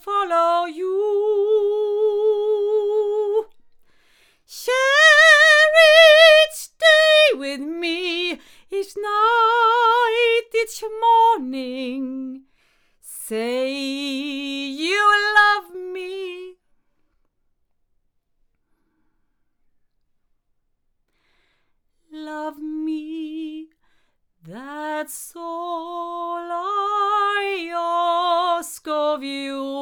follow you. Share each day with me, each night, each morning. Say you love me. Love me, that's all I ask of you.